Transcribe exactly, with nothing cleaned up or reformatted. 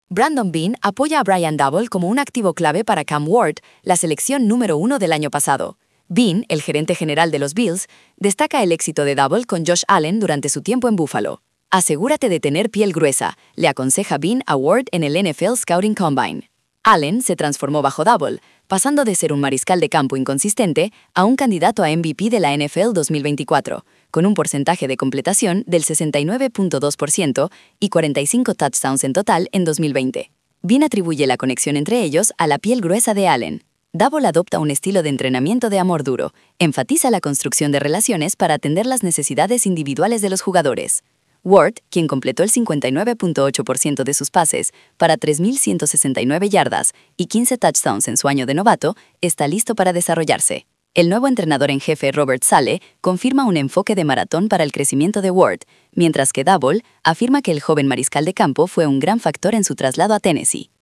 Brandon Beane apoya a Brian Daboll como un activo clave para Cam Ward, la selección número uno del año pasado. Beane, el gerente general de los Bills, destaca el éxito de Daboll con Josh Allen durante su tiempo en Buffalo. Asegúrate de tener piel gruesa, le aconseja Beane a Ward en el N F L Scouting Combine. Allen se transformó bajo Daboll, pasando de ser un mariscal de campo inconsistente a un candidato a M V P de la N F L dos mil veinticuatro, con un porcentaje de completación del sesenta y nueve punto dos por ciento y cuarenta y cinco touchdowns en total en dos mil veinte. Beane atribuye la conexión entre ellos a la piel gruesa de Allen. Daboll adopta un estilo de entrenamiento de amor duro, enfatiza la construcción de relaciones para atender las necesidades individuales de los jugadores. Ward, quien completó el cincuenta y nueve punto ocho por ciento de sus pases para tres mil ciento sesenta y nueve yardas y quince touchdowns en su año de novato, está listo para desarrollarse. El nuevo entrenador en jefe Robert Saleh confirma un enfoque de maratón para el crecimiento de Ward, mientras que Daboll afirma que el joven mariscal de campo fue un gran factor en su traslado a Tennessee.